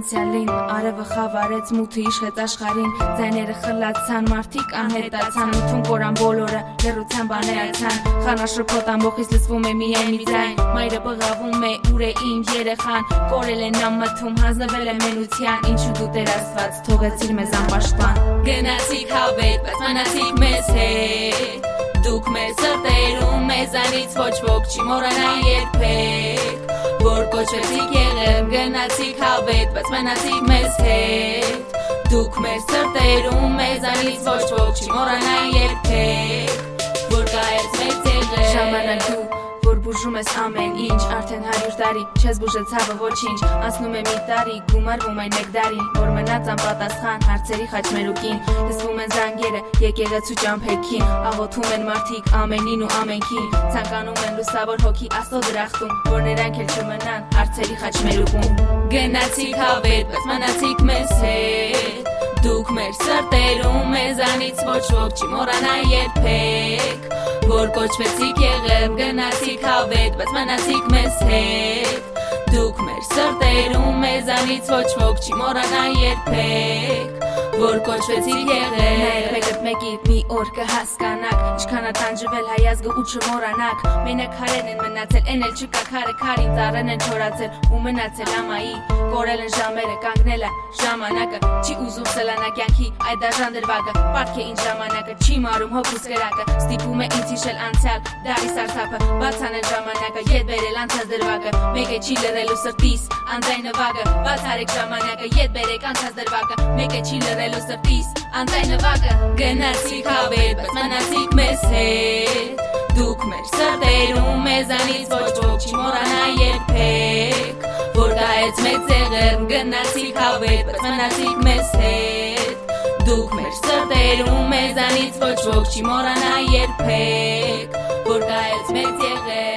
անցյալին արևը խավարեց մութը իշխեց աշխարհին ձայները խլացան մարդիկ անհետացան ութուն կորան բոլորը լռության բաներացան խանաշփոթ ամբողից լսվում է միայն մի ձայն մայրը բղավում է ուր է իմ երեխան կորել են ամաթում հանձնվել է մենության ինչու դու Տեր Աստված թողեցիր մեզ անպաշտպան գնացիք հավետ բայց մնացիք մեզ հետ դուք մեր սրտերում մեզանից ոչ ոք չի մոռանա երբեք որ կոչվեցիք եղեմ գնացիք հավետ բայց մնացիք մեզ հետ դուք մեր սրտերում մեզանից ոչ ոք չի մոռանա երբեք որ կայեց մեծ եղել ժամանակ դու որ բուժում ես ամեն ինչ արդեն 100 տարի չես բուժել ցավը ոչինչ անցնում է մի տարի գումարվում այն մեկ դարի որ մնաց անպատասխան հարցերի խաչմերուկին լսվում են զանգերը եկեղեցու ճամփեքին աղոթում են մարդիկ ամենին ու ամենքին ցանկանում են լուսավոր հոգի Աստծո դրախտում որ նրանք էլ չմնան հարցերի խաչմերուկում գնացիք հավետ բայց մնացիք մեզ հետ դուք մեր սրտերում մեզանից ոչ ոք չի մոռանա երբեք որ կոչվեցիք եղեմ գնացիք հավետ բայց մնացիք մեզ հետ դուք մեր սրտերում մեզանից ոչ ոք չի մոռանա երբեք որ կոչվեցիք եղել մեկդ մեկի մի օր կհասկանաք ինչքան տանջվել հայազգը ու չմոռանաք մենակ քարերն են մնացել են էլ չկա քարը քարին ծառեն են չորացել ու մնացել ամայի կորել են ժամերը կանգնել է ժամանակը չի ուզում սլանա կյանքի այդ դաժան դրվագը պատք է ինչ ժամանակը չի մարում հոգուս կրակը ստիպում է ինձ հիշել անցյալ դարի սարսափը բաց անել ժամանակը ետ բերել անցած դրվագը մեկը չի լռելու սրտիս անձայն նվագը բաց արեք ժամանակը ետ բերեք անցած դրվագը մեկը չի լռելու սրտիս անձայն նվագը գնացիք հավետ բայց մնացիք մեզ հետ դուք մեր սրտերում մեզանից ոչ ոք չի մոռանա երբեք որ կայեց մեծ եղեմ գնացիք հավետ բայց մնացիք մեզ հետ դուք մեր սրտերում մեզանից ոչ ոք չի մոռանա երբեք որ կայեց մեծ եղել